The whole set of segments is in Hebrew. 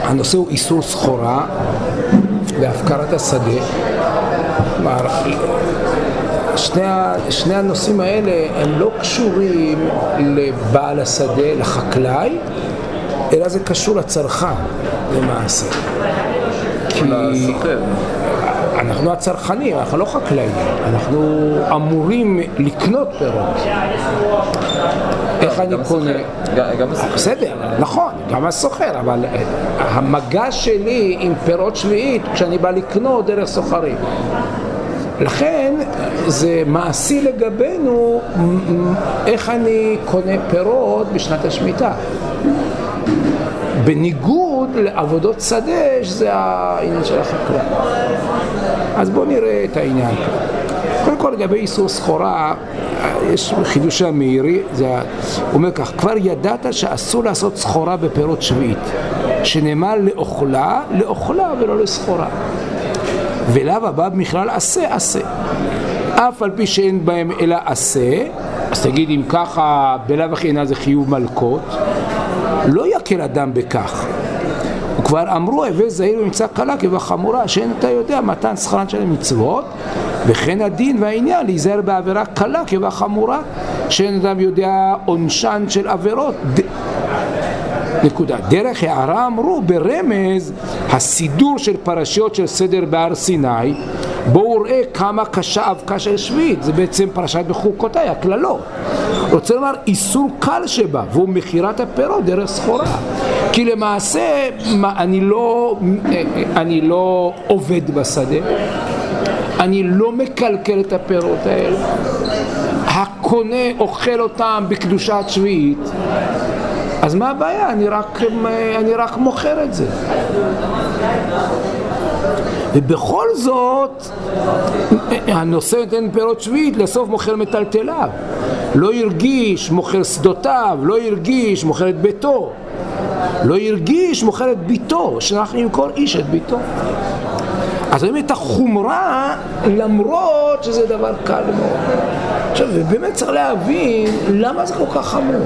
הנושא הוא איסור סחורה והפקרת השדה. שני הנושאים האלה הם לא קשורים לבעל השדה, לחקלאי, אלא זה קשור לצרכן למעשה. כי אנחנו הצרכנים, אנחנו לא חקלאים, אנחנו אמורים לקנות פירות. איך אני קונה? בסדר, נכון, גם הסוחר, אבל המגע שלי עם פירות שביעית כשאני בא לקנות דרך סוחרים. לכן זה מעשי לגבינו איך אני קונה פירות בשנת השמיטה. בניגוד לעבודות שדה שזה העניין של החקלאי. אז בואו נראה את העניין. קודם כל לגבי איסור סחורה, יש חידוש המאירי, הוא אומר כך, כבר ידעת שאסור לעשות סחורה בפירות שביעית, שנאמר לאוכלה ולא לסחורה. ולאו הבא בכלל עשה. אף על פי שאין בהם אלא עשה, אז תגיד אם ככה בלאו הכי אינה זה חיוב מלכות, לא יקל אדם בכך. וכבר אמרו הווה זהיר ומצא קלה כבחמורה, שאין אתה יודע מתן שכרן של המצוות, וכן הדין והעניין להיזהר בעבירה קלה כבחמורה, שאין אדם יודע עונשן של עבירות. נקודה. דרך הערה אמרו ברמז הסידור של פרשיות של סדר בהר סיני, בואו ראה כמה קשה אבקה של שביעית, זה בעצם פרשת בחוקותיי, הכללות. רוצה לומר איסור קל שבה, והוא מחירת הפירות דרך סחורה. כי למעשה אני לא עובד בשדה, אני לא מקלקל את הפירות האלה, הקונה אוכל אותם בקדושת שביעית, אז מה הבעיה? אני רק מוכר את זה. ובכל זאת הנושא נותן פירות שביעית, לסוף מוכר מטלטליו, לא ירגיש מוכר שדותיו, לא ירגיש מוכר את ביתו, לא ירגיש מוכר את ביתו, שאנחנו נמכור איש את ביתו. אז רואים את החומרה למרות שזה דבר קל מאוד. עכשיו באמת צריך להבין למה זה כל כך חמור.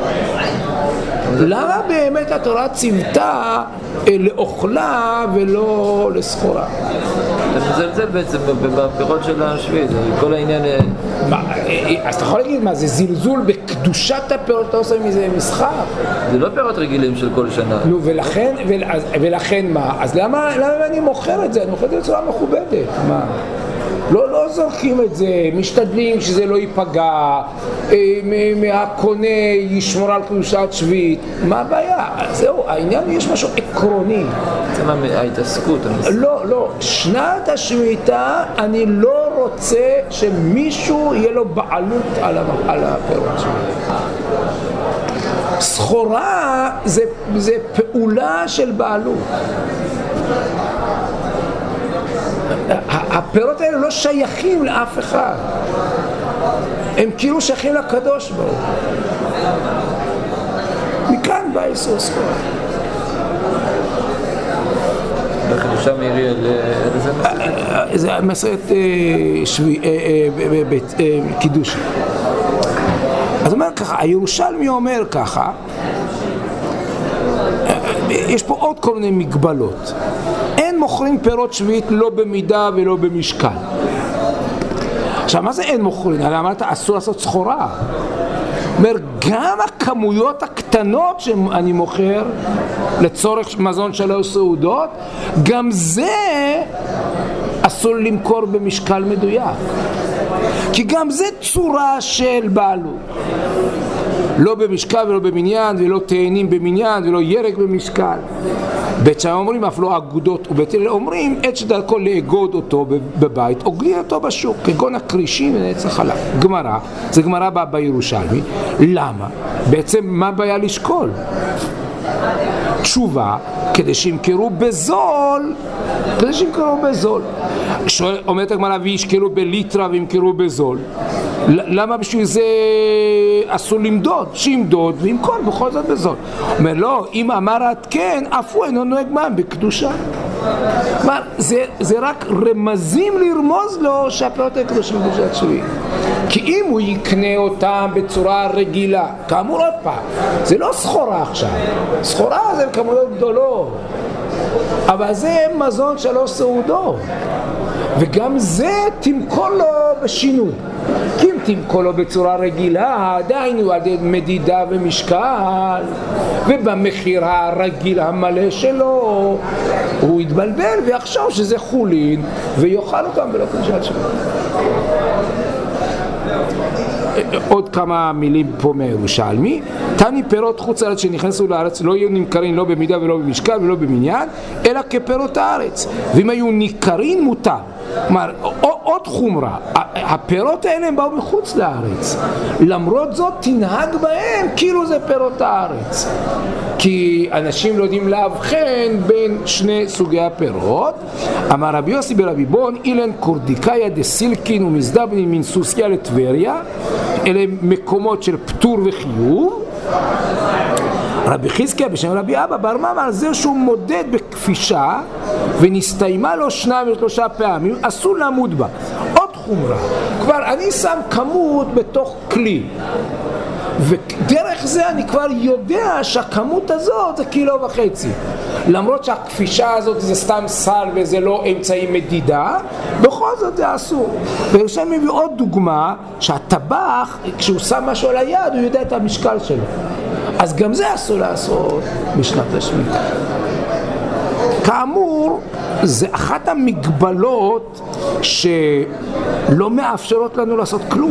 למה באמת התורה ציוותה לאוכלה ולא לסחורה? אתה מזלזל בעצם בפירות של השביעית, כל העניין... אז אתה יכול להגיד מה, זה זלזול בקדושת הפירות, אתה עושה מזה משחק? זה לא פירות רגילים של כל שנה. נו, ולכן מה? אז למה אני מוכר את זה? אני מוכר את זה בצורה מכובדת. מה? לא זורקים את זה, משתדלים שזה לא ייפגע, מהקונה ישמור על קדושת שביעית. מה הבעיה? זהו, העניין יש משהו עקרוני. זה מה ההתעסקות? לא, שנת השמיטה אני לא רוצה שמישהו יהיה לו בעלות על הפירות שלי. סחורה זה פעולה של בעלות. הפירות האלה לא שייכים לאף אחד, הם כאילו שייכים לקדוש ברוך הוא. מכאן בא איסור סחורה. בחידושה מאירי זה מסרת קידוש. אז אומר ככה, הירושלמי אומר ככה, יש פה עוד כל מיני מגבלות. אין מוכרים פירות שביעית לא במידה ולא במשקל. עכשיו מה זה אין מוכרים? הרי אמרת אסור לעשות סחורה. אומר גם הכמויות הקטנות שאני מוכר לצורך מזון שלוש סעודות, גם זה אסור למכור במשקל מדויק, כי גם זה צורה של בעלות. לא במשקל ולא במניין, ולא תאנים במניין ולא ירק במשקל. בית שם אומרים אף לא אגודות, ובית הלל אומרים עת שדרכו לאגוד אותו בבית אוגדים אותו בשוק, כגון הקרישים ונצח חלב. גמרא, זה גמרא בירושלמי. למה? בעצם מה בעיה לשקול? תשובה, כדי שימכרו בזול, אומרת הגמרא וישקלו בליטרה וימכרו בזול. למה בשביל זה אסור למדוד? שימדוד וימכור בכל זאת בזול. אומר לא, אם אמר עד כן, אף הוא אינו נוהג מע"מ בקדושה. זה רק רמזים לרמוז לו שהפירות האלה קדושים בקדושת שביעית. כי אם הוא יקנה אותם בצורה רגילה, כאמור עוד פעם, זה לא סחורה עכשיו, סחורה זה כמויות גדולות, אבל זה מזון שלוש סעודות, וגם זה תמכור לו בשינוי. כי אם תמכור לו בצורה רגילה, עדיין הוא על מדידה ומשקל, ובמחיר הרגיל המלא שלו הוא יתבלבל ויחשוב שזה חולין ויאכל אותם ולא קדושת שבת. עוד כמה מילים פה מירושלמי. תני פירות חוץ לארץ שנכנסו לארץ לא יהיו נמכרים לא במידה ולא במשקל ולא במניין, אלא כפירות הארץ, ואם היו ניכרים מותר. כלומר, עוד חומרה, הפירות האלה הם באו מחוץ לארץ, למרות זאת תנהג בהם כאילו זה פירות הארץ, כי אנשים לא יודעים להבחן בין שני סוגי הפירות. אמר רבי יוסי ברבי בון, אילן קורדיקאיה דסילקין ומזדבנין מן סוסיה לטבריה, אלה מקומות של פטור וחיוב. רבי חזקיה בשם רבי אבא בר מאמר, זה שהוא מודד בכפישה ונסתיימה לו 2 ו3 פעמים, אסור לעמוד בה. עוד חומרה, כבר אני שם כמות בתוך כלי, ודרך זה אני כבר יודע שהכמות הזאת זה 1.5 קילו, למרות שהכפישה הזאת זה סתם סל וזה לא אמצעי מדידה, בכל זאת זה אסור. ויושב מביא עוד דוגמה, שהטבח כשהוא שם משהו על היד הוא יודע את המשקל שלו, אז גם זה אסור לעשות בשנת השמיטה. כאמור, זה אחת המגבלות שלא מאפשרות לנו לעשות כלום.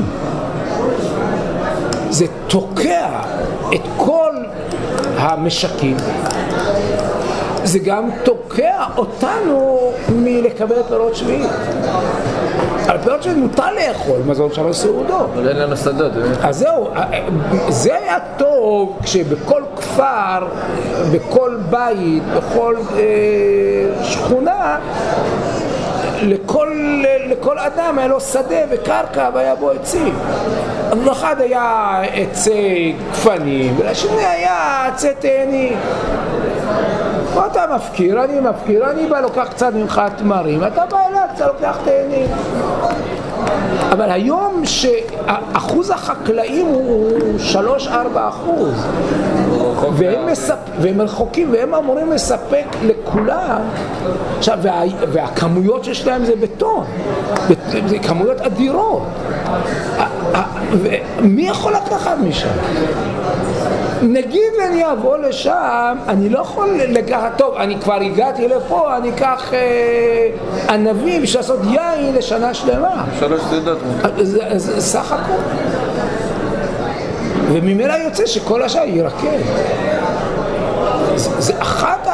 זה תוקע את כל המשקים, זה גם תוקע אותנו מלקבל פירות שביעית. על פירות שביעית מותר לאכול מזון שלוש סעודות, אבל אין לנו שדות. אז זהו, זה היה טוב כשבכל כפר, בכל בית, בכל שכונה, לכל אדם היה לו שדה וקרקע והיה בו עצים. לאחד היה עצי גפנים ולשני היה עצי תאנים. אתה מפקיר, אני בא לוקח קצת ממך תמרים, אתה בא אליי קצת לוקח תאנים. אבל היום שאחוז החקלאים הוא 3-4%, והם רחוקים והם אמורים לספק לכולם. עכשיו, והכמויות שיש להם זה בטון, זה כמויות אדירות. מי יכול לקחת משם? נגיד אני אבוא לשם, אני לא יכול לקחת, טוב, אני כבר הגעתי לפה, אני אקח ענבים בשביל לעשות יין לשנה שלמה. 3 סעודות. זה סך הכל. וממילא יוצא שכל השאר ירקב. זה אחת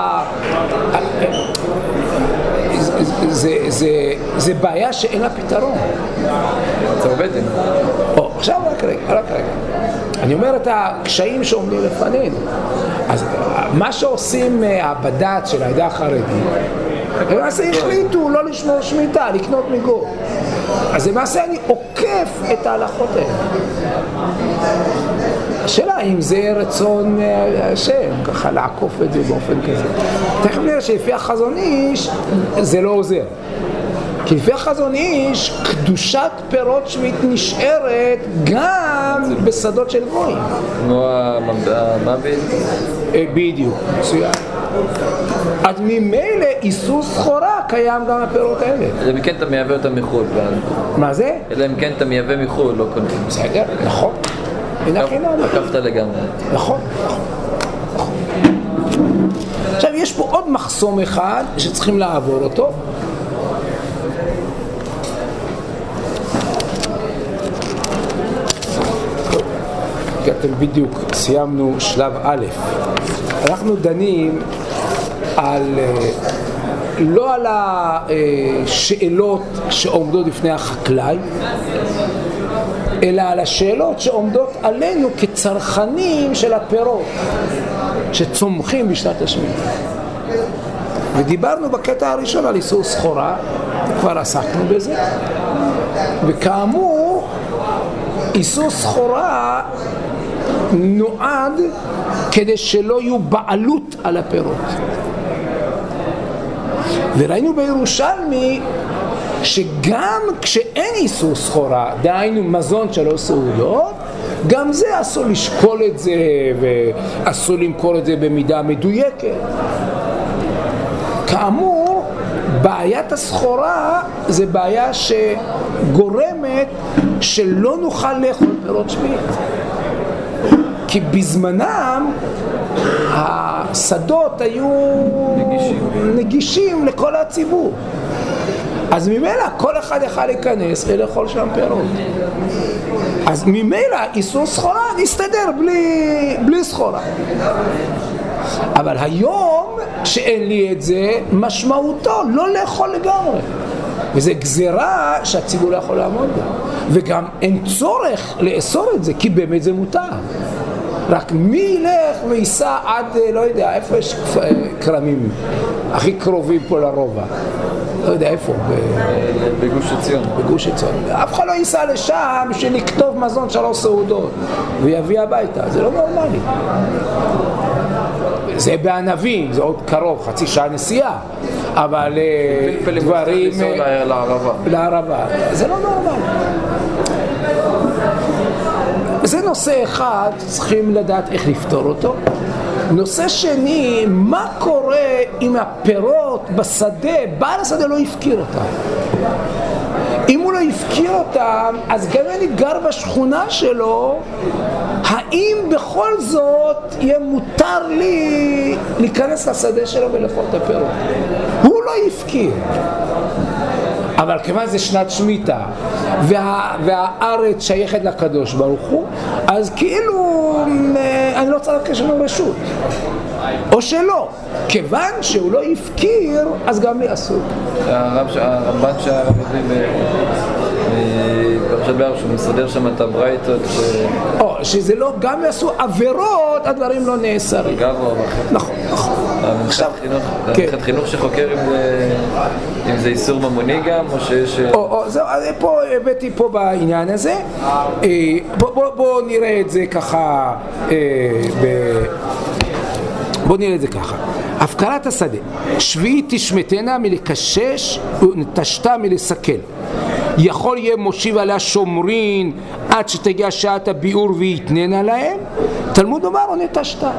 זה בעיה שאין לה פתרון. זה עובד. עכשיו רק רגע. אני אומר את הקשיים שעומדים לפנינו. אז מה שעושים הבד"ץ של העדה החרדית, למעשה החליטו לא לשמור שמיטה, לקנות מגור. אז למעשה אני עוקף את ההלכות האלה. השאלה אם זה רצון השם, ככה לעקוף את זה באופן כזה. תכף נראה שלפי החזון איש זה לא עוזר. כי לפי החזון איש, קדושת פירות שביעית נשארת גם בשדות של גויים. כמו המוות? בדיוק, מצוין. אז ממילא איסור סחורה קיים גם הפירות האלה. אלא אם כן אתה מייבא אותם מחו"ל. מה זה? אלא אם כן אתה מייבא מחו"ל, לא קונה. בסדר, נכון. עקפת לגמרי. נכון. עכשיו יש פה עוד מחסום אחד שצריכים לעבור אותו. אתם בדיוק סיימנו שלב א'. אנחנו דנים לא על השאלות שעומדות לפני החקלאי, אלא על השאלות שעומדות עלינו כצרכנים של הפירות שצומחים בשנת השמיטה. ודיברנו בקטע הראשון על איסור סחורה, כבר עסקנו בזה, וכאמור איסור סחורה נועד כדי שלא יהיו בעלות על הפירות. וראינו בירושלמי שגם כשאין איסור סחורה, דהיינו מזון שלוש סעודות, גם זה אסור לשקול את זה ואסור למכור את זה במידה מדויקת. כאמור, בעיית הסחורה זה בעיה שגורמת שלא נוכל לאכול פירות שביעית. כי בזמנם השדות היו נגישים לכל הציבור. אז ממילא כל אחד יכול להיכנס ולאכול שם פירות. אז ממילא איסור סחורה נסתדר בלי סחורה. אבל היום שאין לי את זה, משמעותו לא לאכול לגמרי. וזו גזירה שהציבור לא יכול לעמוד בה. וגם אין צורך לאסור את זה, כי באמת זה מותר. רק מי ילך וייסע עד, לא יודע, איפה יש קרמים הכי קרובים פה לרובע? לא יודע איפה, בגוש עציון. בגוש עציון. אף אחד לא ייסע לשם בשביל לכתוב מזון 3 סעודות ויביא הביתה, זה לא נורמלי. זה בענבים, זה עוד קרוב, חצי שעה נסיעה, אבל דברים לערבה, זה לא נורמלי. זה נושא אחד, צריכים לדעת איך לפתור אותו. נושא שני, מה קורה אם הפירות בשדה, בעל השדה לא יפקיר אותם? אם הוא לא יפקיר אותם, אז גם אני גר בשכונה שלו, האם בכל זאת יהיה מותר לי להיכנס לשדה שלו ולאכול את הפירות? הוא לא יפקיר. אבל כיוון זה שנת שמיטה והארץ שייכת לקדוש ברוך הוא, אז כאילו אני לא צריך לקשר לו רשות, או שלא, כיוון שהוא לא יפקיר אז גם לי אסור. הרמב"ן שהרב הביא בפרשת בהר שהוא מסדר שם את הברייתות או שזה לא, גם יעשו עבירות הדברים לא נאסרים. נכון, נכון. עכשיו חינוך שחוקר אם זה איסור ממוני גם או שיש... זהו, פה הבאתי פה בעניין הזה. בוא נראה את זה ככה, בוא נראה את זה ככה. הפקרת השדה, שביעית תשמטנה מלקשש ונטשתה מלסכל. יכול יהיה מושיב עליה שומרין עד שתגיע שעת הביאור ויתננה להם. תלמוד אומר או נטשתה.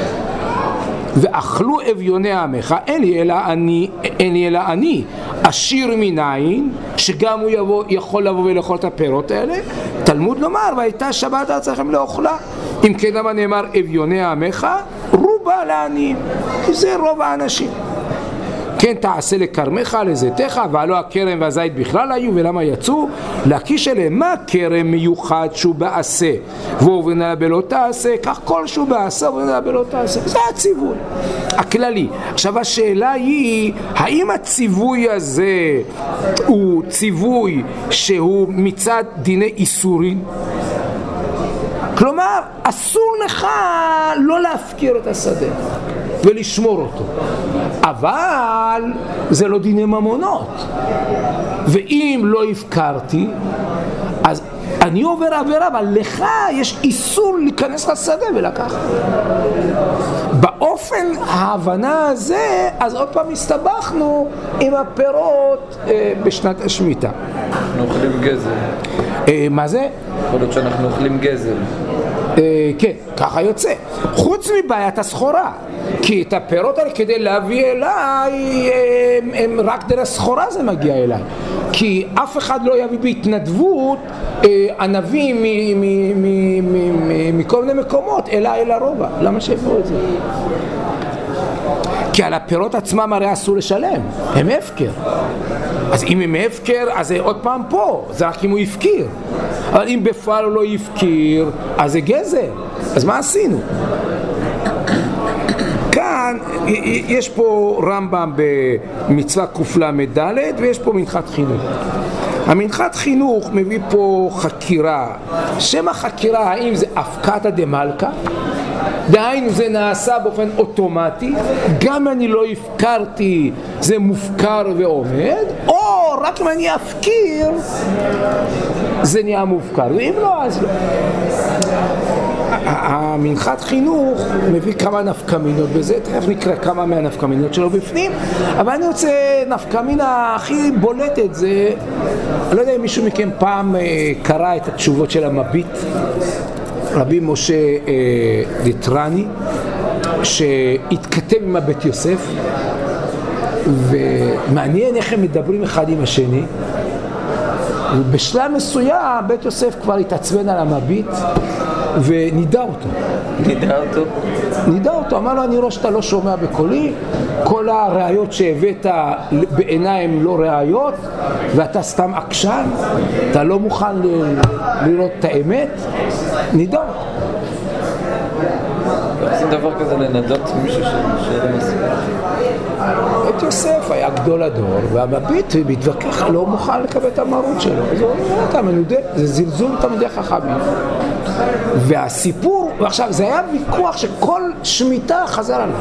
ואכלו אביוני עמך, אין לי אלא אני עשיר מניין, שגם הוא יכול לבוא ולאכול את הפירות האלה. תלמוד לומר, והייתה שבת ארצכם לאוכלה. אם כן למה נאמר אביוני עמך, רובה לעניים. זה רוב האנשים. כן תעשה לכרמך לזיתך, ועלו הכרם והזית בכלל היו, ולמה יצאו? להקיש אליהם, מה כרם מיוחד שהוא בעשה ועוברנה בלא תעשה, כך כל שהוא בעשה ועוברנה בלא תעשה. זה הציווי הכללי. עכשיו השאלה היא, האם הציווי הזה הוא ציווי שהוא מצד דיני איסורים? כלומר, אסור לך לא להפקיר את השדה ולשמור אותו, אבל זה לא דיני ממונות. ואם לא הפקרתי, אז אני עובר עבירה, אבל לך יש איסור להיכנס לשדה ולקחת. באופן ההבנה הזה, אז עוד פעם הסתבכנו עם הפירות בשנת השמיטה. אנחנו אוכלים גזל. מה זה? יכול להיות שאנחנו אוכלים גזל. כן, ככה יוצא. חוץ מבעיית הסחורה, כי את הפירות האלה כדי להביא אליי, הם רק דרך סחורה זה מגיע אליי. כי אף אחד לא יביא בהתנדבות ענבים מכל מיני מקומות אליי לרובע. למה שיבואו את זה? כי על הפירות עצמם הרי אסור לשלם, הם הפקר. אז אם הם הפקר, אז זה עוד פעם פה, זה רק אם הוא יפקיר. אבל אם בפועל הוא לא יפקיר, אז זה גזל. אז מה עשינו? כאן יש פה רמב"ם במצווה קל"ד ויש פה מנחת חינוך. המנחת חינוך מביא פה חקירה. שם החקירה, האם זה הפקתא דמלכא? דהיינו זה נעשה באופן אוטומטי, גם אני לא הפקרתי זה מופקר ועומד, או רק אם אני אפקיר זה נהיה מופקר, ואם לא אז לא. המנחת חינוך מביא כמה נפקמינות בזה, תכף נקרא כמה מהנפקמינות שלו בפנים, אבל אני רוצה נפקמינה הכי בולטת זה, אני לא יודע אם מישהו מכם פעם קרא את התשובות של המביט, רבי משה ליטרני, שהתכתב עם הבית יוסף, ומעניין איך הם מדברים אחד עם השני. ובשלב מסוים בית יוסף כבר התעצבן על המביט ונידע אותו. נידע אותו, אמר לו, אני רואה שאתה לא שומע בקולי, כל הראיות שהבאת בעיניי הן לא ראיות, ואתה סתם עקשן, אתה לא מוכן לראות את האמת, נידע אותו. עושים דבר כזה לנדות מישהו שלא מספיק. בית יוסף היה גדול הדור, והמביט מתווכח, לא מוכן לקבל את המרות שלו. אז הוא אומר, אתה מנודה, זה זלזול תלמידי חכמים. והסיפור, ועכשיו זה היה ויכוח שכל שמיטה חזר עליו.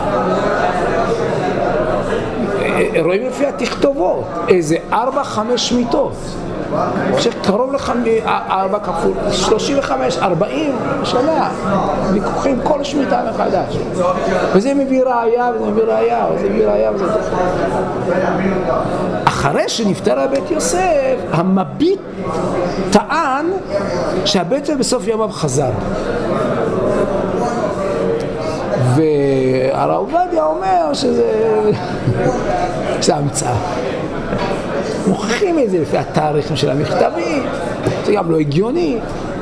רואים לפי התכתובות, איזה 4-5 שמיטות. שקרוב ל-4 כפול, 35, 40 שנה, ויכוחים כל שמיטה מחדש. וזה מביא ראייה, וזה מביא ראייה, וזה מביא ראייה, וזה דוחה. אחרי שנפטר בית יוסף, המביט טען שהבית יוסף בסוף ימיו חזר. והרב עובדיה אומר שזה המצאה. מוכיחים את זה לפי התאריכים של המכתבים, זה גם לא הגיוני.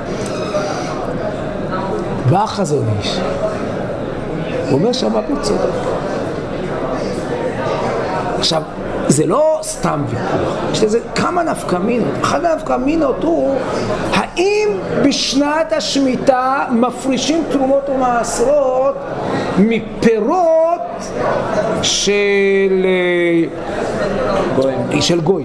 בא החזון איש, הוא אומר שהמביט צודק. עכשיו, זה לא סתם ויכוח, יש לזה כמה נפקמינות. אחד הנפקמינות הוא, האם בשנת השמיטה מפרישים תרומות ומעשרות מפירות של גויים?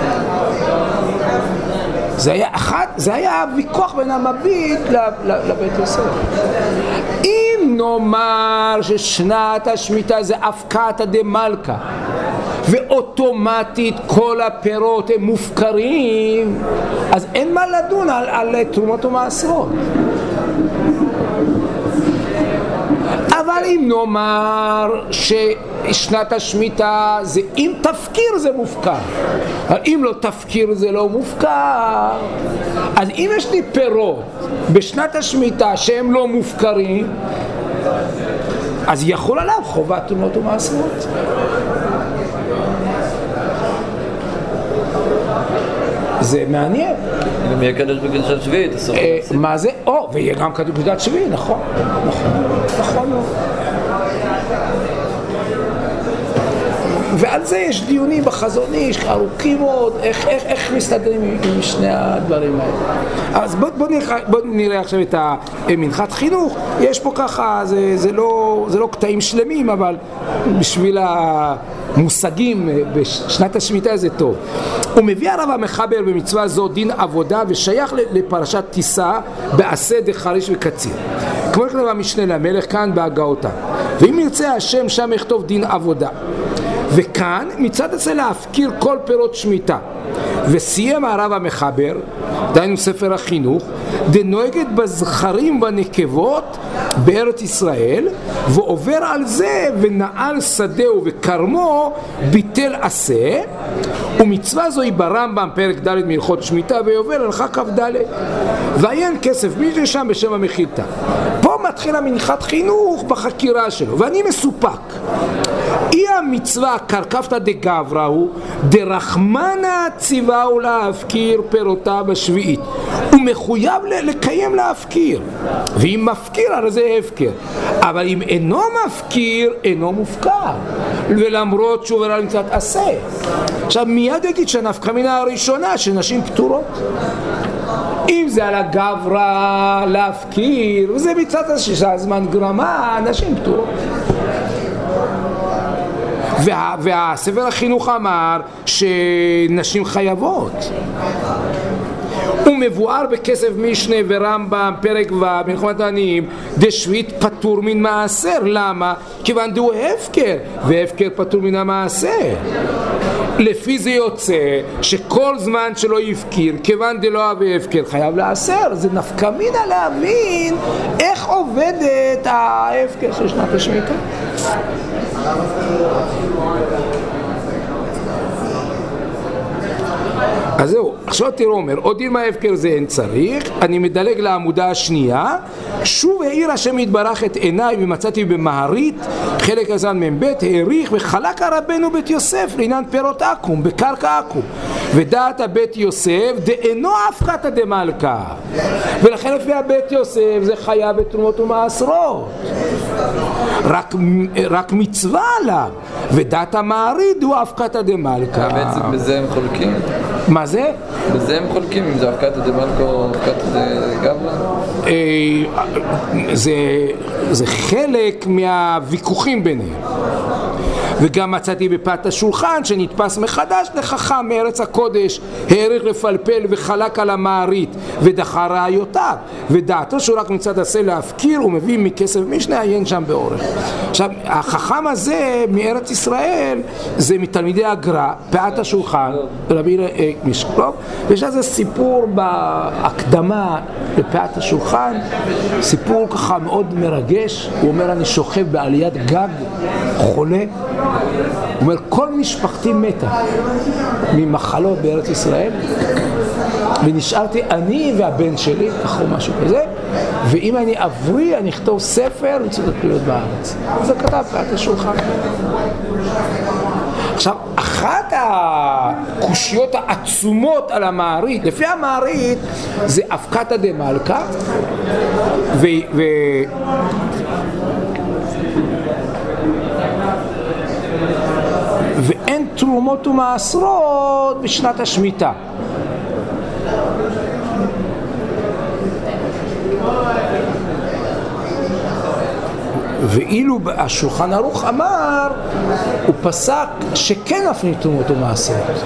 זה היה ויכוח בין המביט לבית יוסף. אם נאמר ששנת השמיטה זה אבקתא דמלכא, ואוטומטית כל הפירות הם מופקרים, אז אין מה לדון על תרומות ומעשרות. אבל אם נאמר ששנת השמיטה זה אם תפקיר זה מופקר, אבל אם לא תפקיר זה לא מופקר, אז אם יש לי פירות בשנת השמיטה שהם לא מופקרים, אז יכול עליו חובת תרומות ומעשרות. זה מעניין. גם יהיה קדוש בקדושת שביעית. מה זה? ויהיה גם קדוש בקדושת שביעית, נכון. ועל זה יש דיונים בחזון איש ארוכים מאוד, איך מסתדרים עם שני הדברים האלה. אז בוא נראה עכשיו את המנחת חינוך. יש פה ככה, זה לא קטעים שלמים, אבל בשביל המושגים בשנת השמיטה זה טוב. הוא מביא הרב המחבר במצווה זו דין עבודה, ושייך לפרשת תישא בעשה דחריש וקציר, כמו כתב המשנה למלך כאן בהגאותה. ואם ירצה השם שם יכתוב דין עבודה. וכאן מצד הזה להפקיר כל פירות שמיטה. וסיים הרב המחבר, דהיינו ספר החינוך, דנוהגת בזכרים בנקבות בארץ ישראל, ועובר על זה ונעל שדהו וקרמו ביטל עשה. ומצווה זו היא ברמב"ם פרק ד' מהלכות שמיטה, ויובל הלכה כ"ד. ועיין כסף מישהו שם בשם המחילתא. פה מתחיל המנחת חינוך בחקירה שלו, ואני מסופק. אי המצווה קרקפתא דגברא הוא דרחמנא ציווהו להפקיר פירותה בשביעית. הוא מחויב לקיים להפקיר, ואם מפקיר הרי זה הפקר, אבל אם אינו מפקיר אינו מופקר, ולמרות שהוא וראה למצאת עשה. עכשיו מיד יגיד שהנפקמינה הראשונה שנשים פטורות, אם זה על הגברא להפקיר, וזה מצד הזמן גרמה, נשים פטורות. והספר החינוך אמר שנשים חייבות. הוא מבואר בכסף משנה ורמב"ם פרק ו' מלחמת העניים דשביעית פטור מן מעשר. למה? כיוון דהו הפקר, והפקר פטור מן המעשר. לפי זה יוצא שכל זמן שלא יפקיר, כיוון דלא אהבה הפקר, חייב לעשר. זה נפקא מינה להבין איך עובדת ההפקר של שנת השמיטה. אז זהו, עכשיו תראו אומר, עוד דילמה ההפקר זה אין צריך, אני מדלג לעמודה השנייה, שוב העיר השם יתברך את עיניי ומצאתי במערית, חלק הזמן מ"ב, העריך וחלק הרבנו בית יוסף לעניין פירות עכו"ם, בקרקע עכו"ם, ודעת הבית יוסף דאינו הפקתא דמלכא, ולכן לפי הבית יוסף זה חיה בתרומות ומעשרות, רק מצווה עליו, ודעת המערית הוא הפקתא דמלכא. בעצם בזה הם חולקים? מה זה? בזה הם חולקים, אם זה הפקתא דמלכא או הפקתא דגברא? זה חלק מהוויכוחים ביניהם. וגם מצאתי בפת השולחן שנתפס מחדש לחכם מארץ הקודש, העריך לפלפל וחלק על המערית ודחה ראיותיו, ודעתו שהוא רק מצד עשה להפקיר ומביא מכסף משנה עיין שם באורך. עכשיו החכם הזה מארץ ישראל זה מתלמידי הגר"א, פאת השולחן, רבי משקלוב, ויש לזה סיפור בהקדמה לפאת השולחן, סיפור ככה מאוד מרגש. הוא אומר, אני שוכב בעליית גג חולה, הוא אומר, כל משפחתי מתה ממחלות בארץ ישראל, ונשארתי אני והבן שלי, ככה משהו כזה, ואם אני אבריא אני אכתוב ספר מצוות הפעילות בארץ. זה כתב פאת השולחן. עכשיו, אחת הקושיות העצומות על המערית, לפי המערית זה הפקתא דמלכא, ואין תרומות ומעשרות בשנת השמיטה. ואילו השולחן ערוך אמר, הוא פסק שכן אפילו תרומות ומעשרות.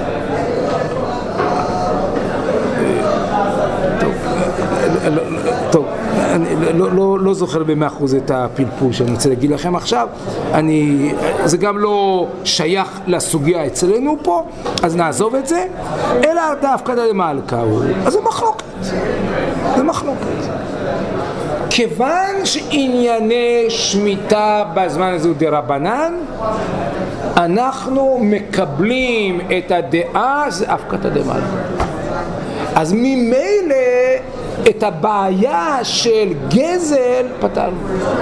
טוב, אני לא זוכר ב100% את הפלפול שאני רוצה להגיד לכם עכשיו, זה גם לא שייך לסוגיה אצלנו פה, אז נעזוב את זה, אלא הפקתא דמלכא הוא, אז זה מחלוקת, זה מחלוקת. כיוון שענייני שמיטה בזמן הזה הוא דרבנן, אנחנו מקבלים את הדעה, זה הפקתא דמלכא. אז ממילא את הבעיה של גזל פתרנו.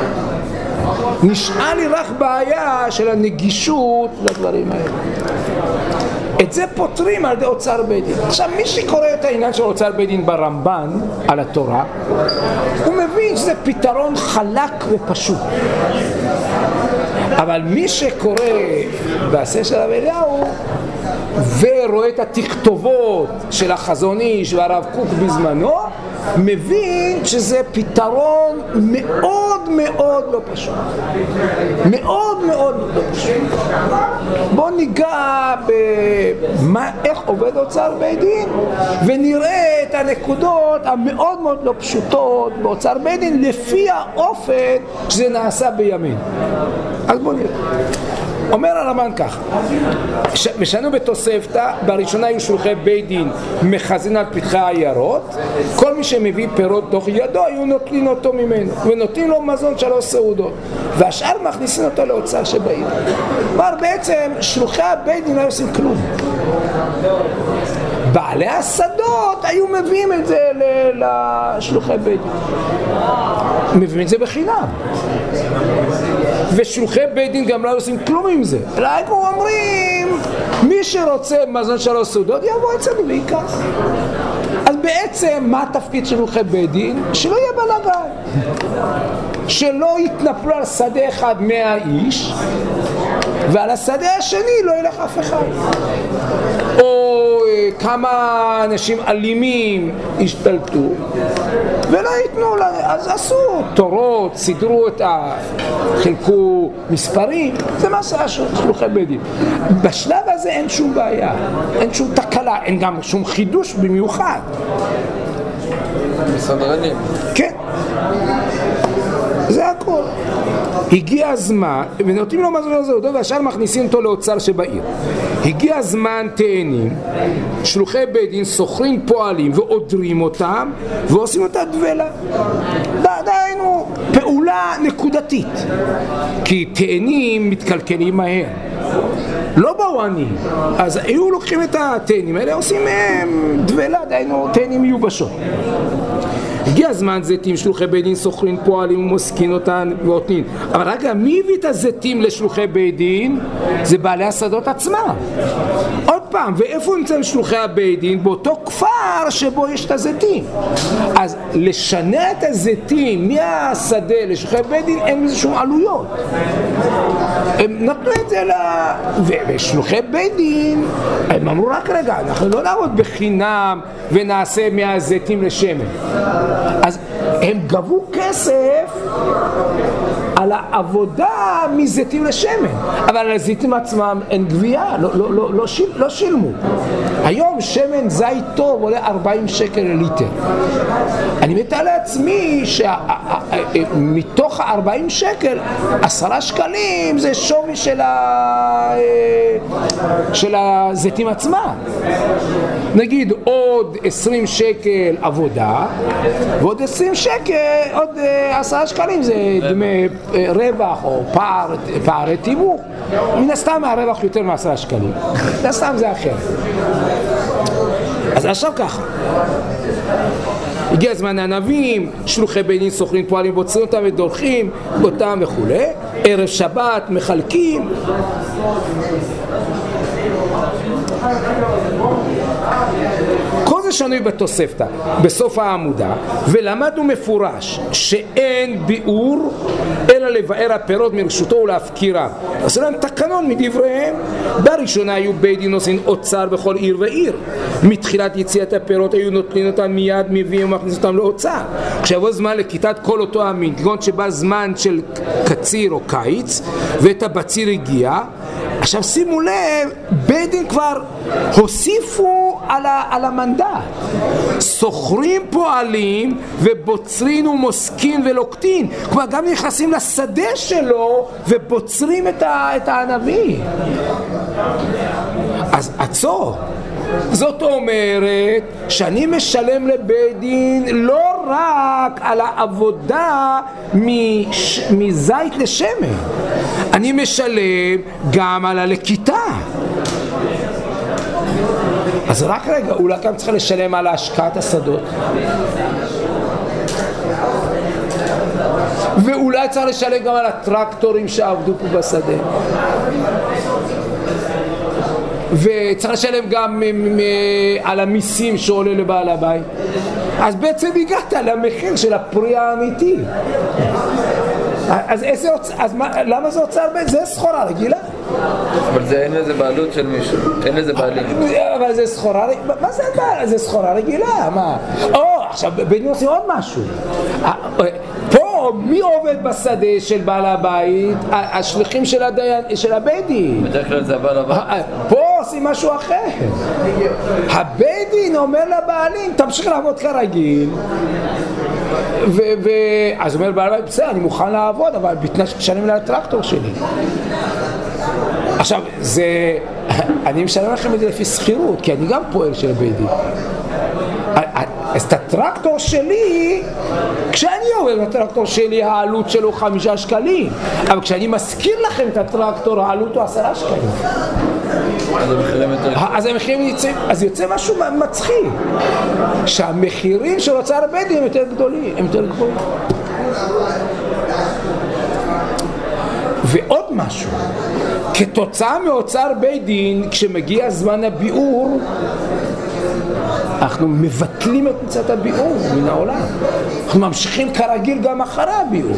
נשאר לי רק בעיה של הנגישות לדברים האלה. את זה פותרים על ידי אוצר בית דין. עכשיו מי שקורא את העניין של אוצר בית דין ברמב"ן על התורה, הוא מבין שזה פתרון חלק ופשוט. אבל מי שקורא בעשה של הרב אליהו ורואה את התכתובות של החזון איש והרב קוק בזמנו, מבין שזה פתרון מאוד מאוד לא פשוט. מאוד מאוד לא פשוט. בואו ניגע איך עובד אוצר בית דין ונראה את הנקודות המאוד מאוד לא פשוטות באוצר בית דין לפי האופן שזה נעשה בימין. אז בואו נראה. אומר הרמב"ן ככה, ושנו בתוספתא, בראשונה היו שלוחי בית דין מחזין על פתחי העיירות, כל מי שמביא פירות תוך ידו היו נוטלים אותו ממנו ונותנים לו מזון 3 סעודות, והשאר מכניסים אותו לאוצר שבעיר. כלומר בעצם שלוחי הבית דין לא עושים כלום. בעלי השדות היו מביאים את זה לשלוחי בית דין, מביאים את זה בחינם, ושלוחי בית דין גם לא עושים כלום עם זה, אלא הם אומרים מי שרוצה מזון 3 סעודות יבוא אצלנו ויקח. אז בעצם מה התפקיד של שלוחי בית דין? שלא יהיה בלגן, שלא יתנפלו על שדה אחד 100 איש ועל השדה השני לא ילך אף אחד, או כמה אנשים אלימים השתלטו ולא ייתנו לה, אז עשו תורות, סידרו חילקו מספרים, זה מה שלוחי בית דין. בשלב הזה אין שום בעיה, אין שום תקלה, אין גם שום חידוש במיוחד. מסדרנים. כן, זה הכל. הגיע הזמן, ונותנים לו מזון הזה אותו, והשאר מכניסים אותו לאוצר שבעיר. הגיע הזמן תאנים, שלוחי בית דין סוחרים פועלים ועודרים אותם ועושים אותה דבלה. דהיינו פעולה נקודתית, כי תאנים מתקלקלים מהר, לא באו עניים. אז היו לוקחים את התאנים האלה, עושים מהם דבלה, דיינו תאנים מיובשות. הגיע הזמן זיתים, שלוחי בית דין סוחרים פועלים ומוסקין אותן ואותנין. אבל רגע, מי הביא את הזיתים לשלוחי בית דין? זה בעלי השדות עצמם. עוד פעם, ואיפה נמצאים שלוחי הבית דין? באותו כפר שבו יש את הזיתים. אז לשנע את הזיתים מהשדה לשלוחי בית דין אין איזשהו עלויות. הם נתנו את זה ושלוחי בית דין, הם אמרו רק רגע, אנחנו לא נעבוד בחינם ונעשה מהזיתים לשמן. אז הם גבו כסף על העבודה מזיתים לשמן, אבל על הזיתים עצמם אין גבייה, לא שילמו. היום שמן זית טוב עולה 40 שקל לליטר. אני מתאר לעצמי שמתוך 40 שקל 10 שקלים זה שווי של הזיתים עצמם. נגיד עוד 20 שקל עבודה ועוד 20 שקל, עוד 10 שקלים זה דמי רווח או פערי תיווך. מן הסתם הרווח יותר מ10 שקלים, מן הסתם זה אחר. אז עכשיו ככה, הגיע הזמן הענבים, שלוחי בית דין סוחרים פועלים, בוצרים אותם ודורכים אותם וכו'. ערב שבת מחלקים. כל זה שנוי בתוספתא, בסוף העמודה, ולמדנו מפורש שאין ביאור אלא לבאר הפירות מרשותו ולהפקירה. עשו להם תקנון מדבריהם. בראשונה היו בית דין נושאים אוצר בכל עיר ועיר. מתחילת יציאת הפירות היו נוטלים אותם מיד, מביאים ומכניס אותם לאוצר. כשיבוא זמן לכיתת כל אותו המין, כגון שבא זמן של קציר או קיץ ואת הבציר הגיע, עכשיו שימו לב, בית דין כבר הוסיפו על המנדט. סוחרים פועלים ובוצרים ומוסקים ולוקטין. כלומר גם נכנסים לשדה שלו ובוצרים את הענבים. אז עצור. זאת אומרת שאני משלם לבית דין לא רק על העבודה מזית לשמן, אני משלם גם על הלקיטה. אז רק רגע, אולי גם צריך לשלם על השקעת השדות, ואולי צריך לשלם גם על הטרקטורים שעבדו פה בשדה, וצריך לשלם גם על המיסים שעולה לבעל הבית. אז בעצם הגעת למחיר של הפרי האמיתי. אז למה זה אוצר? זה סחורה רגילה. אבל זה אין לזה בעלות של מישהו, אין לזה בעלים. אבל זה סחורה, מה זה בעלות? זה סחורה רגילה, מה? עכשיו בדיוק עושים עוד משהו. פה מי עובד בשדה של בעל הבית? השליחים של הבית דין. בדרך כלל זה בעל הבית. פה עושים משהו אחר. הבית דין אומר לבעלים, תמשיך לעבוד כרגיל. אז אומר בעל הבית, בסדר, אני מוכן לעבוד, אבל בתנאי שתשלם לטרקטור שלי. עכשיו, אני משלם לכם את זה לפי שכירות, כי אני גם פועל של בית דין. אז את הטרקטור שלי, כשאני עובד בטרקטור שלי, העלות שלו 5 שקלים. אבל כשאני מזכיר לכם את הטרקטור, העלות הוא 10 שקלים. אז המחירים יוצאים, אז יוצא משהו מצחיק. שהמחירים של אוצר בית דין הם יותר גדולים, הם יותר גבוהים. ועוד משהו, כתוצאה מאוצר בית דין, כשמגיע זמן הביאור, אנחנו מבטלים את מצאת הביאור מן העולם. אנחנו ממשיכים כרגיל גם אחרי הביאור.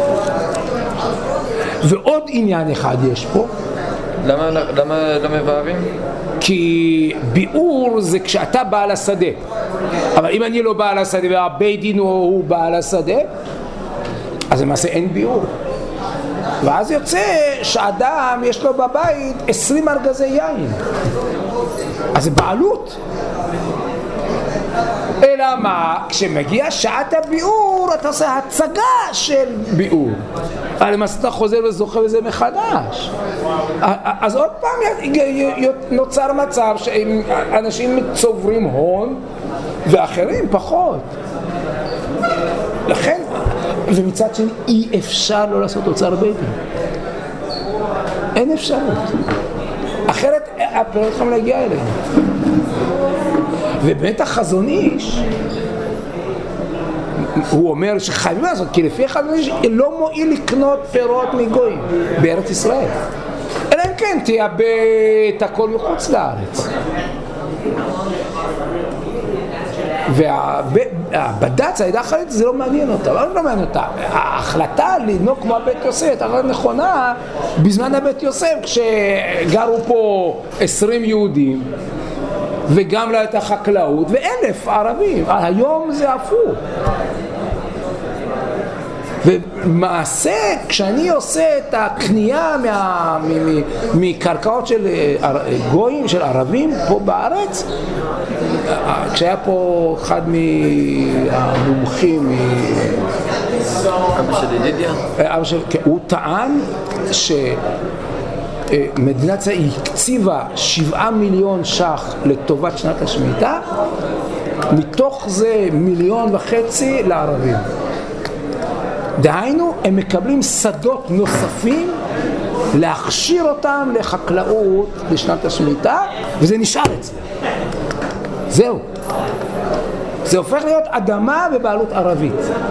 ועוד עניין אחד יש פה. למה לא מבארים? כי ביאור זה כשאתה בעל השדה. אבל אם אני לא בעל השדה והבית דין הוא בעל השדה, אז למעשה אין ביאור. ואז יוצא שאדם יש לו בבית 20 ארגזי יין. אז זה בעלות. אלא מה? כשמגיע שעת הביאור אתה עושה הצגה של ביאור, אבל למעשה אתה חוזר וזוכה וזה מחדש. אז עוד פעם נוצר מצב שאנשים צוברים הון ואחרים פחות. לכן, ומצד שני אי אפשר לא לעשות אוצר בית דין. אין אפשרות. אחרת הפירות יכולים להגיע אליהם. ובאמת החזון איש, הוא אומר שחייבים לעשות, כי לפי החזון איש לא מועיל לקנות פירות מגויים בארץ ישראל. אלא אם כן תייבא את הכל מחוץ לארץ. והבד"ץ, העדה החרדית, זה לא מעניין אותה, לא מעניין אותה. ההחלטה לנהוג כמו הבית יוסף, הייתה נכונה בזמן הבית יוסף, כשגרו פה 20 יהודים, וגם לא הייתה חקלאות, ו1,000 ערבים. היום זה הפוך. ומעשה, כשאני עושה את הקנייה מקרקעות של גויים, של ערבים פה בארץ, כשהיה פה אחד מהמומחים, אבא של ידידיה, הוא טען שמדינת ישראל הקציבה 7 מיליון ש"ח לטובת שנת השמיטה, מתוך זה 1.5 מיליון לערבים. דהיינו, הם מקבלים שדות נוספים להכשיר אותם לחקלאות לשנת השמיטה, וזה נשאר אצלם. זהו. זה הופך להיות אדמה בבעלות ערבית.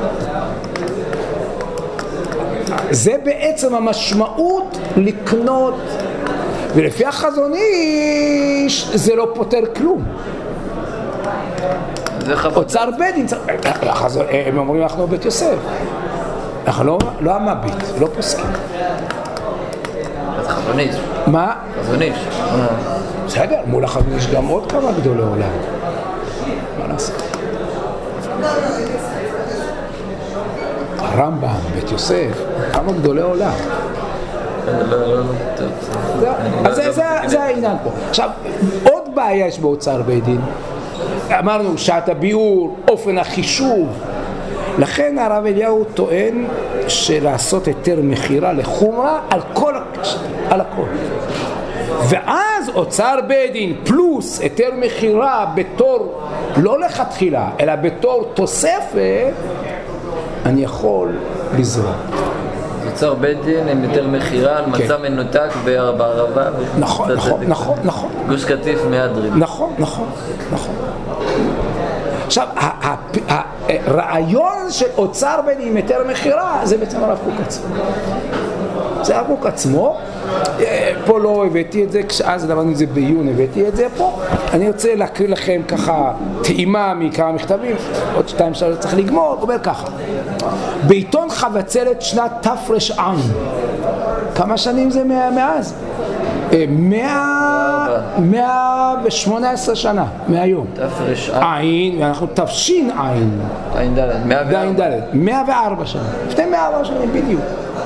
זה בעצם המשמעות לקנות, ולפי החזון איש זה לא פותר כלום. אוצר בית דין, הם אומרים אנחנו בית יוסף. אנחנו לא המביט, לא פוסקים. אז חזון איש. מה? חזון איש. בסדר, מול החזון איש גם עוד כמה גדולי עולם. מה נעשה? הרמב"ם, בית יוסף, כמה גדולי עולם. אז זה העניין פה. עכשיו, עוד בעיה יש באוצר בית דין. אמרנו שעת הביאור, אופן החישוב. לכן הרב אליהו טוען שלעשות היתר מחירה לחומרה על הכל. ואז אוצר בית דין פלוס היתר מחירה בתור, לא לכתחילה, אלא בתור תוספת, אני יכול לזרום. אוצר בית דין הם היתר מחירה על מצע מנותק בערבה. נכון. גוש קטיף מהדרין. נכון. עכשיו, הרעיון של אוצר בית דין עם היתר מחירה זה בעצם הרב קוק עצמו. זה הרב קוק עצמו. פה לא הבאתי את זה, כשאז למדנו את זה בעיון, הבאתי את זה פה. אני רוצה להקריא לכם ככה טעימה מכמה מכתבים, עוד 2-3 צריך לגמור. אומר ככה: בעיתון חבצלת שנת תר"ע, כמה שנים זה מאז? 118 שנה מהיום. תר"ע. אנחנו תש"ע. ע"ד. 104 שנה. לפני 104 שנים בדיוק.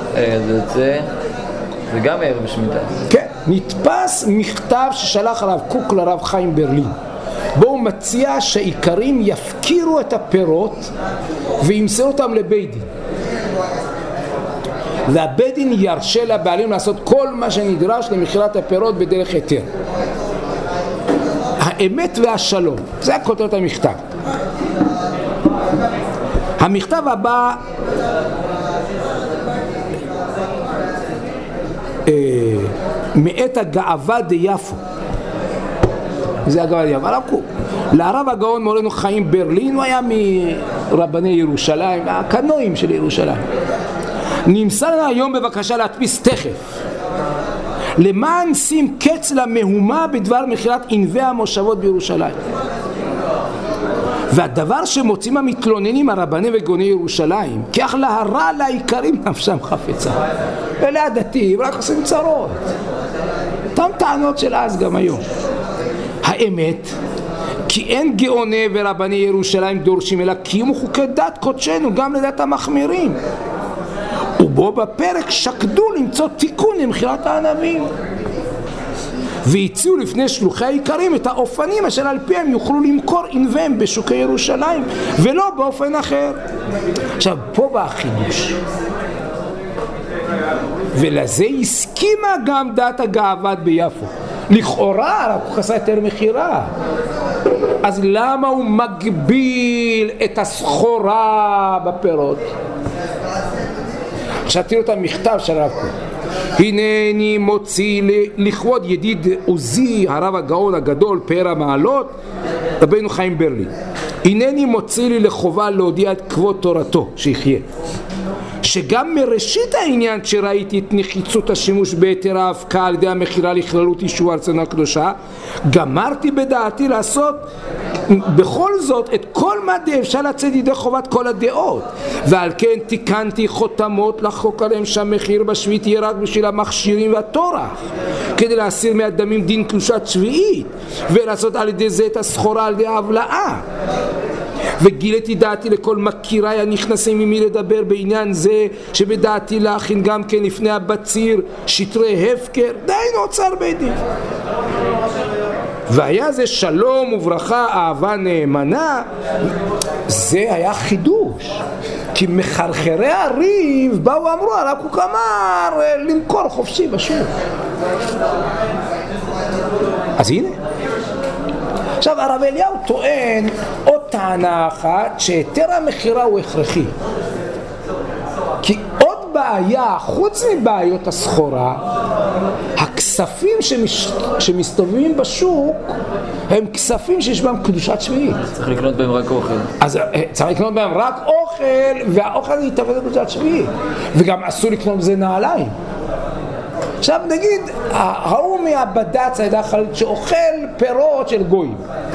זה גם ערב שמיטה. כן, נתפס מכתב ששלח הרב קוק לרב חיים ברלין, בו הוא מציע שהעיקרים יפקירו את הפירות וימסרו אותם לבית דין, והבית דין ירשה לבעלים לעשות כל מה שנדרש למכירת הפירות בדרך היתר. האמת והשלום, זה הכותרת המכתב. המכתב הבא מאת הגאווה דיפו, זה הגאווה דיפו, הרב קוק. לרב הגאון מורנו חיים ברלין, הוא היה מרבני ירושלים, הקנואים של ירושלים. נמסר לנו היום בבקשה להדפיס תכף, למען שים קץ למהומה בדבר מכירת ענבי המושבות בירושלים. והדבר שמוצאים המתלוננים הרבנים וגאוני ירושלים, כי אך להרע לעיקרים נפשם חפצה, אלה הדתיים רק עושים צרות. אותם טענות של אז גם היום. האמת כי אין גאוני ורבני ירושלים דורשים אלא קיום חוקי דת קודשנו גם לדת המחמירים, ובו בפרק שקדו למצוא תיקון למכירת הענבים, והציעו לפני שלוחי העיקרים את האופנים אשר על פיהם יוכלו למכור ענביהם בשוקי ירושלים ולא באופן אחר. עכשיו פה בא החידוש, ולזה הסכימה גם דת הגאוות ביפו. לכאורה הרב קוק עשה היתר מכירה, אז למה הוא מגביל את הסחורה בפירות? עכשיו תראו את המכתב של הרב קוק. הנני מוציא לכבוד ידיד עוזי הרב הגאון הגדול פאר המעלות רבנו חיים ברלין, הנני מוציא לי לחובה להודיע את כבוד תורתו שיחיה, שגם מראשית העניין כשראיתי את נחיצות השימוש בהיתר ההפקעה על ידי המכירה לכללות אישור ארצנו הקדושה, גמרתי בדעתי לעשות בכל זאת את כל מה אפשר לצאת ידי חובת כל הדעות, ועל כן תיקנתי חותמות לחוק עליהם שהמחיר בשביעית יהיה רק בשביל המכשירים והטורח, כדי להסיר מהדמים דין קדושת שביעית ולעשות על ידי זה את הסחורה על ידי ההבלעה. וגיליתי דעתי לכל מכיריי הנכנסים ממי לדבר בעניין זה, שבדעתי להכין גם כן לפני הבציר שטרי הפקר, דיינו אוצר בית דין. והיה זה שלום וברכה אהבה נאמנה. זה היה חידוש, כי מחרחרי הריב באו אמרו הרב קוק אמר למכור חופשי בשוק. אז הנה עכשיו הרב אליהו טוען עוד טענה אחת, שהיתר המכירה הוא הכרחי, כי עוד בעיה חוץ מבעיות הסחורה, הכספים שמסתובבים בשוק הם כספים שיש בהם קדושת שביעית, צריך לקנות בהם רק אוכל. אז צריך לקנות בהם רק אוכל, והאוכל הזה יתעבד לקדושת שביעית, וגם אסור לקנות בזה נעליים. עכשיו נגיד, ההוא מהבד"ץ הידע חלית שאוכל פירות של גויים,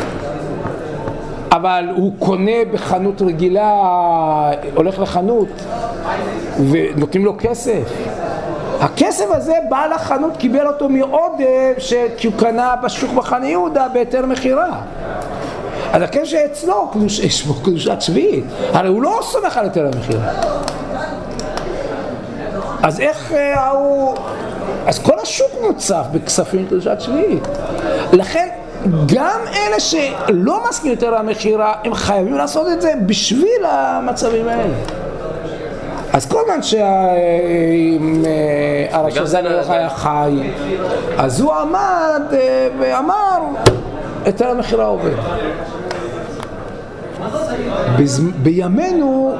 אבל הוא קונה בחנות רגילה, הולך לחנות ונותנים לו כסף. הכסף הזה בעל החנות קיבל אותו מעודף כי הוא קנה בשוק מחנה יהודה בהיתר מכירה. אז הכסף שאצלו יש בו קדושת שביעית, הרי הוא לא סומך על היתר המכירה. אז איך הוא... אז כל השוק מוצף בכספים קדושת שביעית. לכן גם אלה שלא מסכים יותר המכירה, הם חייבים לעשות את זה בשביל המצבים האלה. אז כל זמן שהרשזן לא היה חי, אז הוא עמד ואמר היתר המכירה עובד. בימינו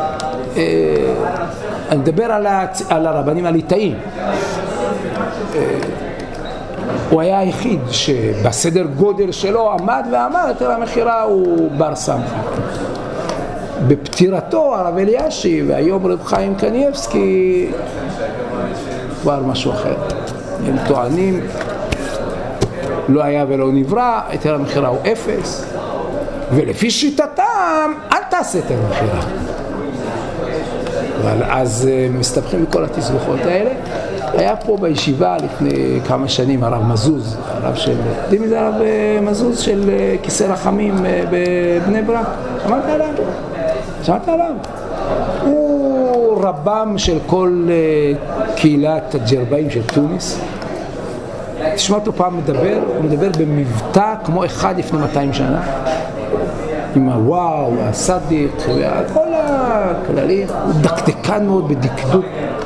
אני מדבר על הרבנים הליטאים. הוא היה היחיד שבסדר גודל שלו עמד ואמר היתר המכירה הוא בר סמכה. בפטירתו הרב אלישיב והיום רב חיים קניבסקי כבר משהו אחר. הם טוענים לא היה ולא נברא, היתר המכירה הוא אפס, ולפי שיטתם אל תעשה היתר המכירה. אבל אז מסתבכים בכל התסבוכות האלה. היה פה בישיבה לפני כמה שנים הרב מזוז, הרב של, יודעים איזה הרב מזוז של כיסא רחמים בבני ברק? שמעת עליו? שמעת עליו? הוא רבם של כל קהילת הג'רבאים של תוניס. תשמע אותו פעם מדבר, הוא מדבר במבטא כמו אחד לפני 200 שנה. עם הוואו, הסדיק, וכל הכללים. הוא דקדקן מאוד בדקדוק.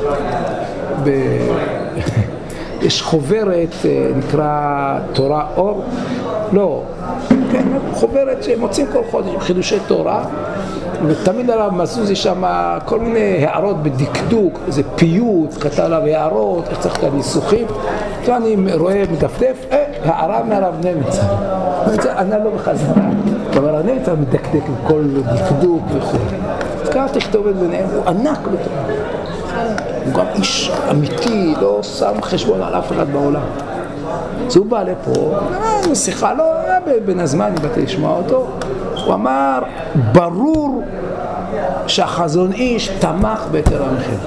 יש חוברת, נקרא תורה אור, לא, כן, חוברת שמוצאים כל חודש, חידושי תורה, ותמיד הרב מזוז יש שם כל מיני הערות בדקדוק, איזה פיוט, כתב עליו הערות, איך צריך את הניסוחים, ואני רואה מדפדף, הערה מהרב נמצא, ענה לו בחזרה, אבל הנמצא מדקדק בכל דקדוק וכו'. אז ככה תכתובת ביניהם, הוא ענק בתורה. הוא גם איש אמיתי, לא שם חשבון על אף אחד בעולם. אז הוא בא לפה, שיחה לא, היה בין הזמן, אם באתי לשמוע אותו, הוא אמר, ברור שהחזון איש תמך בהיתר המכירה.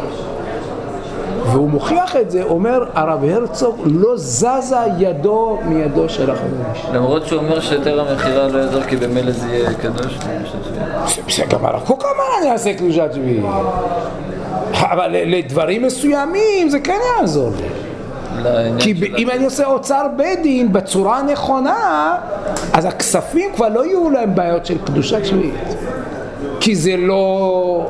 והוא מוכיח את זה, אומר, הרב הרצוג לא זזה ידו מידו של החזון איש. למרות שהוא אומר שהיתר המכירה לא יעזור, כי במילא זה יהיה קדוש. זה גם הרב קוק אמר, אני אעשה קדושת שביעית. אבל לדברים מסוימים זה כן יעזור לי. כי אם אני עושה אוצר בית דין בצורה הנכונה, אז הכספים כבר לא יהיו להם בעיות של קדושת שביעית. כי זה לא...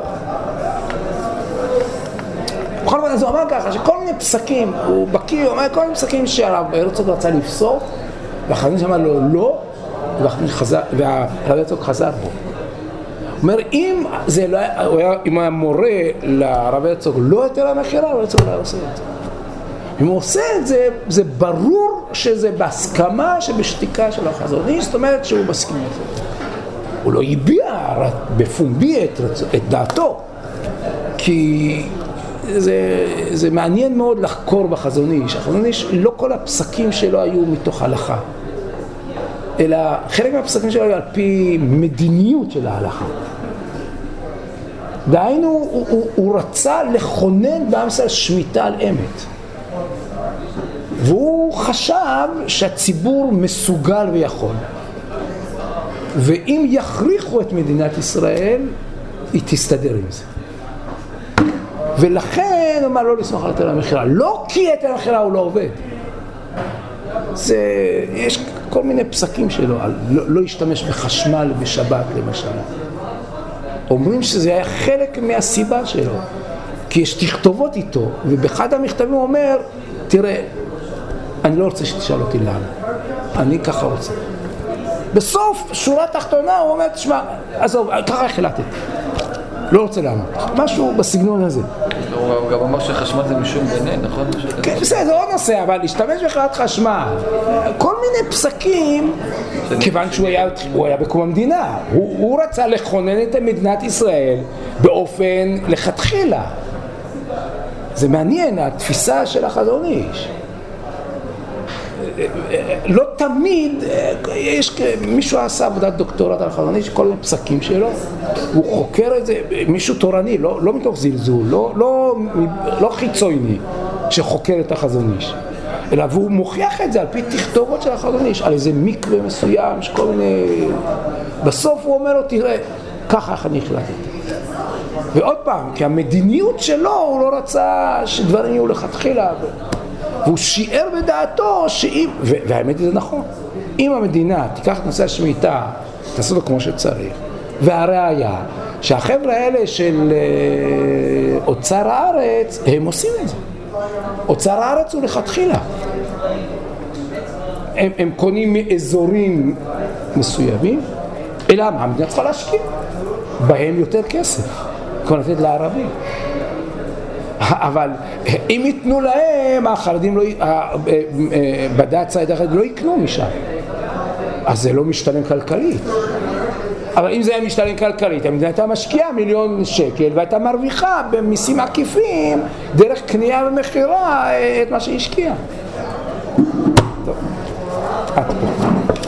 בכל זאת, אז הוא אמר ככה, שכל מיני פסקים, הוא בקיא, הוא אומר, כל מיני פסקים שהרב הרצוג רצה לפסוק, והחזון שאמר לו לא, והרב הרצוג חזר בו. הוא אומר, אם זה לא היה, אם היה מורה לרב הרצוג לא היתר המכירה, הרב הרצוג לא היה עושה את זה. אם הוא עושה את זה, זה ברור שזה בהסכמה שבשתיקה של החזון איש, זאת אומרת שהוא מסכים לזה. הוא לא יביע בפומבי את דעתו, כי זה מעניין מאוד לחקור בחזון איש. החזון איש, לא כל הפסקים שלו היו מתוך הלכה, אלא חלק מהפסקים שלו היו על פי מדיניות של ההלכה. דהיינו, הוא רצה לכונן בעם ישראל שמיטה על אמת. והוא חשב שהציבור מסוגל ויכול. ואם יכריחו את מדינת ישראל, היא תסתדר עם זה. ולכן הוא אמר לא לסמוך על היטל המכירה. לא כי היטל המכירה הוא לא עובד. יש כל מיני פסקים שלו, לא להשתמש בחשמל בשבת למשל. אומרים שזה היה חלק מהסיבה שלו, כי יש תכתובות איתו, ובאחד המכתבים הוא אומר, תראה, אני לא רוצה שתשאל אותי למה, אני ככה רוצה. בסוף שורה תחתונה הוא אומר, תשמע, עזוב, ככה החלטתי, לא רוצה לענות, משהו בסגנון הזה. הוא גם אמר שחשמל זה משום בני, נכון? כן, בסדר, זה עוד נושא, אבל להשתמש בחברת חשמל, כל מיני פסקים, כיוון שהוא היה בקום המדינה, הוא רצה לכונן את מדינת ישראל באופן לכתחילה. זה מעניין, התפיסה של החזון איש. לא תמיד, מישהו עשה עבודת דוקטורט על החזון איש, כל מיני פסקים שלו, הוא חוקר את זה, מישהו תורני, לא מתוך זלזול, לא חיצוני שחוקר את החזון איש, אלא והוא מוכיח את זה על פי תכתובות של החזון איש, על איזה מקווה מסוים, שכל מיני... בסוף הוא אומר לו, תראה, ככה אני החלטתי. ועוד פעם, כי המדיניות שלו, הוא לא רצה שדברים יהיו לכתחילה, והוא שיער בדעתו שאם, והאמת זה נכון, אם המדינה תיקח את נושא השמיטה, תעשה אותו כמו שצריך, והראיה שהחבר'ה האלה של אוצר הארץ, הם עושים את זה. אוצר הארץ הוא לכתחילה. הם קונים מאזורים מסוימים, אלא מה? המדינה צריכה להשקיע בהם יותר כסף, כמו לתת לערבים. אבל אם ייתנו להם, החרדים בדעת צעד אחת לא יקנו משם, אז זה לא משתלם כלכלית. אבל אם זה היה משתלם כלכלית, המדינה הייתה משקיעה 1,000,000 שקל והייתה מרוויחה במיסים עקיפים דרך קנייה ומכירה את מה שהשקיעה.